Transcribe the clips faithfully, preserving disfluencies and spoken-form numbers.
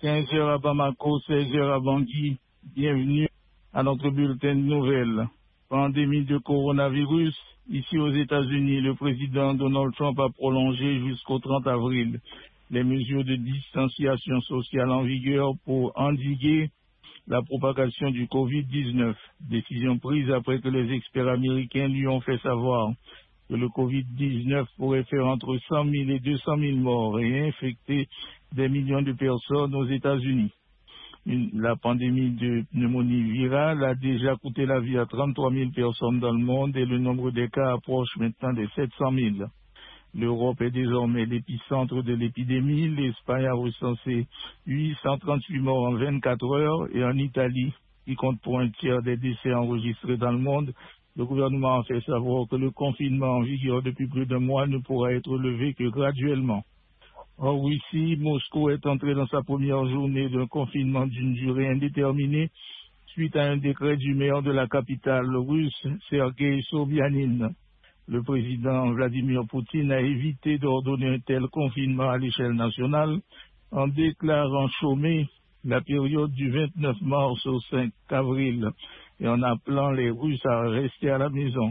quinze heures à Bamako, seize heures à Bangui. Bienvenue à notre bulletin de nouvelles. Pandémie de coronavirus. Ici aux États-Unis, le président Donald Trump a prolongé jusqu'au trente avril les mesures de distanciation sociale en vigueur pour endiguer la propagation du covid dix-neuf. Décision prise après que les experts américains lui ont fait savoir que le covid dix-neuf pourrait faire entre cent mille et deux cent mille morts et infecter des millions de personnes aux États-Unis. Une, la pandémie de pneumonie virale a déjà coûté la vie à trente-trois mille personnes dans le monde et le nombre des cas approche maintenant des sept cent mille. L'Europe est désormais l'épicentre de l'épidémie. L'Espagne a recensé huit cent trente-huit morts en vingt-quatre heures et en Italie, qui compte pour un tiers des décès enregistrés dans le monde, le gouvernement a fait savoir que le confinement en vigueur depuis plus d'un mois ne pourra être levé que graduellement. En Russie, Moscou est entré dans sa première journée d'un confinement d'une durée indéterminée suite à un décret du maire de la capitale russe, Sergei Sobyanin. Le président Vladimir Poutine a évité d'ordonner un tel confinement à l'échelle nationale en déclarant chômer la période du vingt-neuf mars au cinq avril et en appelant les Russes à rester à la maison.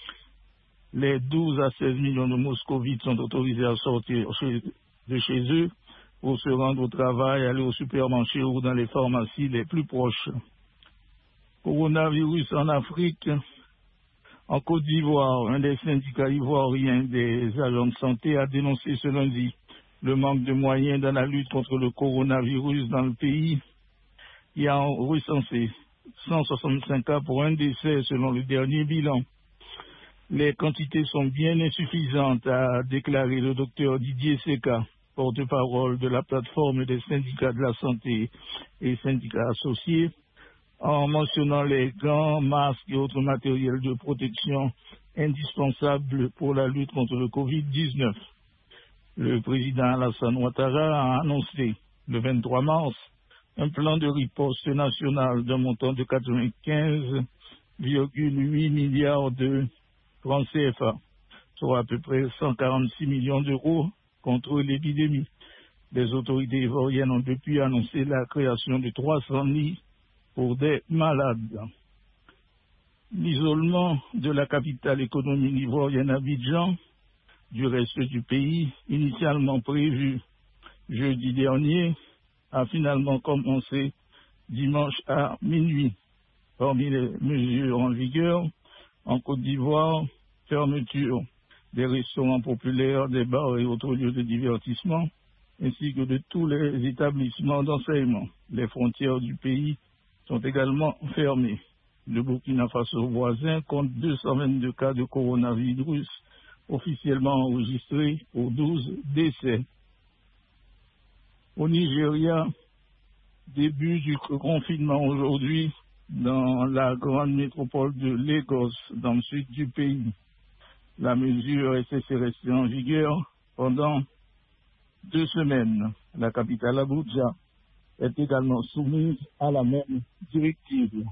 Les douze à seize millions de moscovites sont autorisés à sortir de chez eux pour se rendre au travail, aller au supermarché ou dans les pharmacies les plus proches. Coronavirus en Afrique. En Côte d'Ivoire, un des syndicats ivoiriens des agents de santé a dénoncé ce lundi le manque de moyens dans la lutte contre le coronavirus dans le pays. Il y a recensé cent soixante-cinq cas pour un décès selon le dernier bilan. Les quantités sont bien insuffisantes, a déclaré le docteur Didier Seka, porte-parole de la plateforme des syndicats de la santé et syndicats associés, en mentionnant les gants, masques et autres matériels de protection indispensables pour la lutte contre le covid dix-neuf. Le président Alassane Ouattara a annoncé le vingt-trois mars un plan de riposte national d'un montant de quatre-vingt-quinze virgule huit milliards de francs C F A, soit à peu près cent quarante-six millions d'euros contre l'épidémie. Les autorités ivoiriennes ont depuis annoncé la création de trois cents lits pour des malades. L'isolement de la capitale économique ivoirienne Abidjan du reste du pays, initialement prévu jeudi dernier, a finalement commencé dimanche à minuit. Parmi les mesures en vigueur, en Côte d'Ivoire, fermeture des restaurants populaires, des bars et autres lieux de divertissement, ainsi que de tous les établissements d'enseignement. Les frontières du pays sont également fermées. Le Burkina Faso voisin compte deux cent vingt-deux cas de coronavirus officiellement enregistrés pour douze décès. Au Nigeria, début du confinement aujourd'hui dans la grande métropole de Lagos, dans le sud du pays. La mesure est censée rester en vigueur pendant deux semaines. La capitale Abuja est également soumise à la même directive.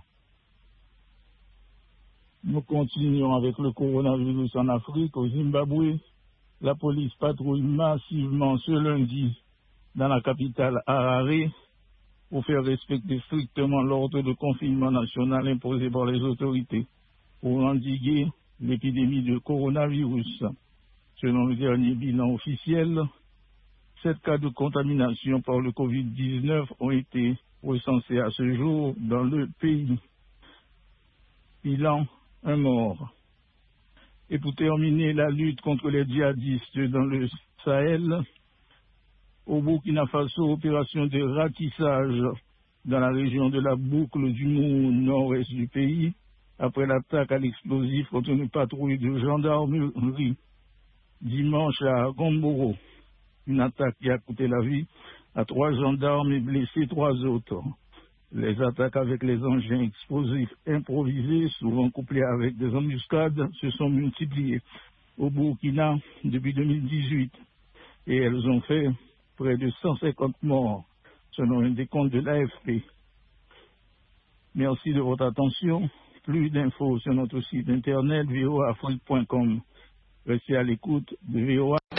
Nous continuons avec le coronavirus en Afrique. Au Zimbabwe, la police patrouille massivement ce lundi dans la capitale Harare pour faire respecter strictement l'ordre de confinement national imposé par les autorités pour endiguer l'épidémie de coronavirus. Selon le dernier bilan officiel, sept cas de contamination par le covid dix-neuf ont été recensés à ce jour dans le pays. Bilan, un mort. Et pour terminer, la lutte contre les djihadistes dans le Sahel, au Burkina Faso, opération de ratissage dans la région de la boucle du Mou, nord-est du pays, après l'attaque à l'explosif contre une patrouille de gendarmerie dimanche à Gomboro. Une attaque qui a coûté la vie à trois gendarmes et blessé trois autres. Les attaques avec les engins explosifs improvisés, souvent couplés avec des embuscades, se sont multipliées au Burkina depuis deux mille dix-huit et elles ont fait près de cent cinquante morts, selon un décompte de l'A F P. Merci de votre attention. Plus d'infos sur notre site internet v o a afrique point com. Restez à l'écoute de V O A.